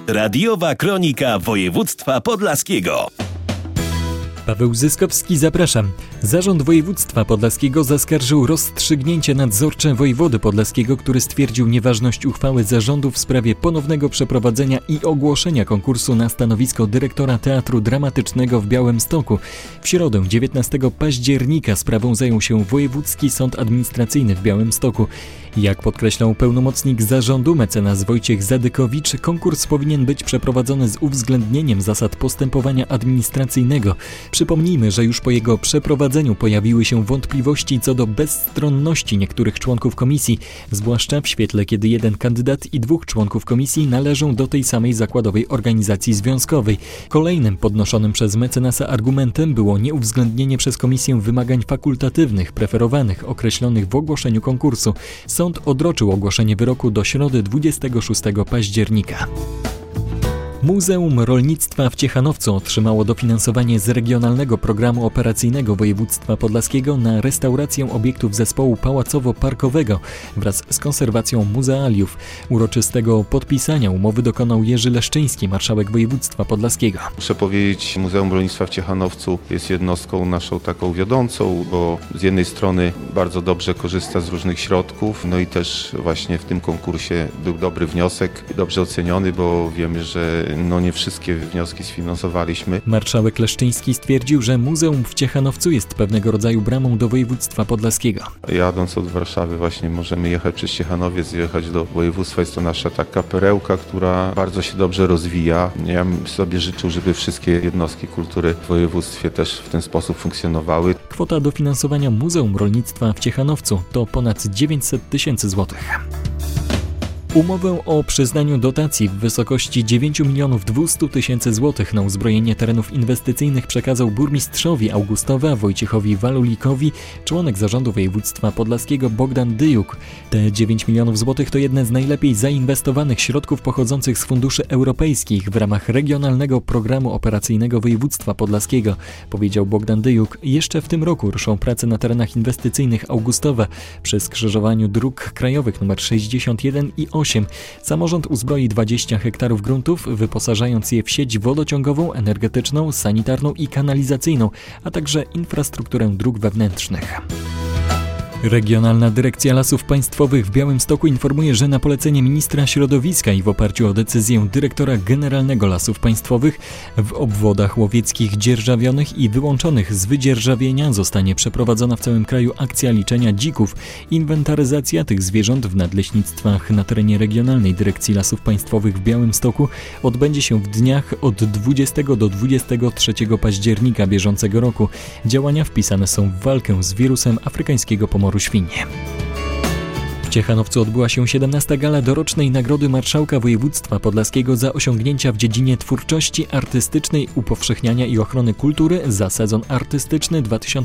Radiowa kronika województwa podlaskiego. Paweł Zyskowski, zapraszam. Zarząd Województwa Podlaskiego zaskarżył rozstrzygnięcie nadzorcze wojewody podlaskiego, który stwierdził nieważność uchwały zarządu w sprawie ponownego przeprowadzenia i ogłoszenia konkursu na stanowisko dyrektora Teatru Dramatycznego w Białymstoku. W środę 19 października sprawą zajął się Wojewódzki Sąd Administracyjny w Białymstoku. Jak podkreślał pełnomocnik zarządu mecenas Wojciech Zadykowicz, konkurs powinien być przeprowadzony z uwzględnieniem zasad postępowania administracyjnego. Przypomnijmy, że już po jego przeprowadzeniu pojawiły się wątpliwości co do bezstronności niektórych członków komisji, zwłaszcza w świetle, kiedy jeden kandydat i 2 członków komisji należą do tej samej zakładowej organizacji związkowej. Kolejnym podnoszonym przez mecenasa argumentem było nieuwzględnienie przez komisję wymagań fakultatywnych, preferowanych, określonych w ogłoszeniu konkursu. Sąd odroczył ogłoszenie wyroku do środy 26 października. Muzeum Rolnictwa w Ciechanowcu otrzymało dofinansowanie z Regionalnego Programu Operacyjnego Województwa Podlaskiego na restaurację obiektów zespołu pałacowo-parkowego wraz z konserwacją muzealiów. Uroczystego podpisania umowy dokonał Jerzy Leszczyński, marszałek województwa podlaskiego. Muszę powiedzieć, Muzeum Rolnictwa w Ciechanowcu jest jednostką naszą taką wiodącą, bo z jednej strony bardzo dobrze korzysta z różnych środków, no i też właśnie w tym konkursie był dobry wniosek, dobrze oceniony, bo wiemy, że nie wszystkie wnioski sfinansowaliśmy. Marszałek Leszczyński stwierdził, że muzeum w Ciechanowcu jest pewnego rodzaju bramą do wojewódzcza podlaskiego. Jadąc od Warszawy właśnie możemy jechać przez Ciechanowiec, jechać do województwa. Jest to nasza taka perełka, która bardzo się dobrze rozwija. Ja bym sobie życzył, żeby wszystkie jednostki kultury w województwie też w ten sposób funkcjonowały. Kwota dofinansowania Muzeum Rolnictwa w Ciechanowcu to ponad 900 000 złotych. Umowę o przyznaniu dotacji w wysokości 9 200 000 złotych na uzbrojenie terenów inwestycyjnych przekazał burmistrzowi Augustowa Wojciechowi Walulikowi członek zarządu województwa podlaskiego Bogdan Dyjuk. Te 9 milionów złotych to jedne z najlepiej zainwestowanych środków pochodzących z funduszy europejskich w ramach Regionalnego Programu Operacyjnego Województwa Podlaskiego, powiedział Bogdan Dyjuk. Jeszcze w tym roku ruszą prace na terenach inwestycyjnych Augustowa przy skrzyżowaniu dróg krajowych nr 61 i 8. Samorząd uzbroi 20 hektarów gruntów, wyposażając je w sieć wodociągową, energetyczną, sanitarną i kanalizacyjną, a także infrastrukturę dróg wewnętrznych. Regionalna Dyrekcja Lasów Państwowych w Białymstoku informuje, że na polecenie ministra środowiska i w oparciu o decyzję dyrektora generalnego Lasów Państwowych w obwodach łowieckich dzierżawionych i wyłączonych z wydzierżawienia zostanie przeprowadzona w całym kraju akcja liczenia dzików. Inwentaryzacja tych zwierząt w nadleśnictwach na terenie Regionalnej Dyrekcji Lasów Państwowych w Białymstoku odbędzie się w dniach od 20 do 23 października bieżącego roku. Działania wpisane są w walkę z wirusem afrykańskiego pomoru świń. W Ciechanowcu odbyła się 17. gala dorocznej Nagrody Marszałka Województwa Podlaskiego za osiągnięcia w dziedzinie twórczości artystycznej, upowszechniania i ochrony kultury za sezon artystyczny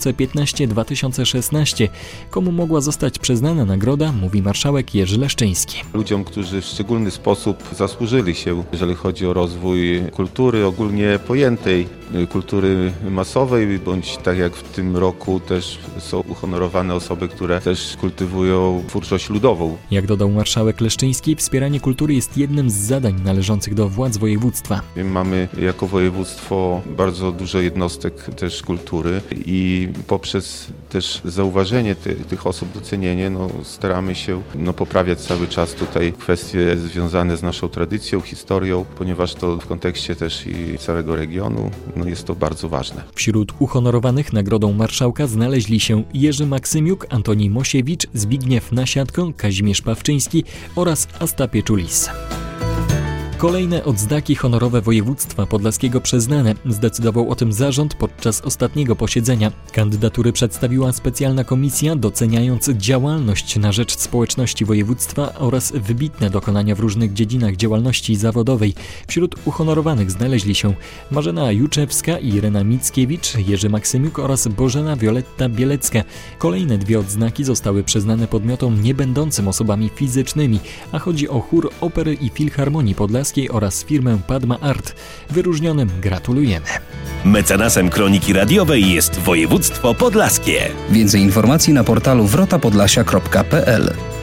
2015-2016. Komu mogła zostać przyznana nagroda, mówi marszałek Jerzy Leszczyński. Ludziom, którzy w szczególny sposób zasłużyli się, jeżeli chodzi o rozwój kultury ogólnie pojętej, kultury masowej, bądź tak jak w tym roku też są uhonorowane osoby, które też kultywują twórczość ludową. Jak dodał marszałek Leszczyński, wspieranie kultury jest jednym z zadań należących do władz województwa. Mamy jako województwo bardzo dużo jednostek też kultury i poprzez też zauważenie tych osób, docenienie, staramy się poprawiać cały czas tutaj kwestie związane z naszą tradycją, historią, ponieważ to w kontekście też i całego regionu jest to bardzo ważne. Wśród uhonorowanych nagrodą marszałka znaleźli się Jerzy Maksymiuk, Antoni Mosiewicz, Zbigniew Nasiadko, Kazimierz Pawczyński oraz Asta Pieczulis. Kolejne odznaki honorowe województwa podlaskiego przyznane. Zdecydował o tym zarząd podczas ostatniego posiedzenia. Kandydatury przedstawiła specjalna komisja doceniając działalność na rzecz społeczności województwa oraz wybitne dokonania w różnych dziedzinach działalności zawodowej. Wśród uhonorowanych znaleźli się Marzena Juczewska i Irena Mickiewicz, Jerzy Maksymiuk oraz Bożena Wioletta Bielecka. Kolejne 2 odznaki zostały przyznane podmiotom niebędącym osobami fizycznymi, a chodzi o Chór Opery i Filharmonii Podlaskiej oraz firmę Padma Art. Wyróżnionym gratulujemy. Mecenasem Kroniki Radiowej jest województwo podlaskie. Więcej informacji na portalu wrotapodlasia.pl.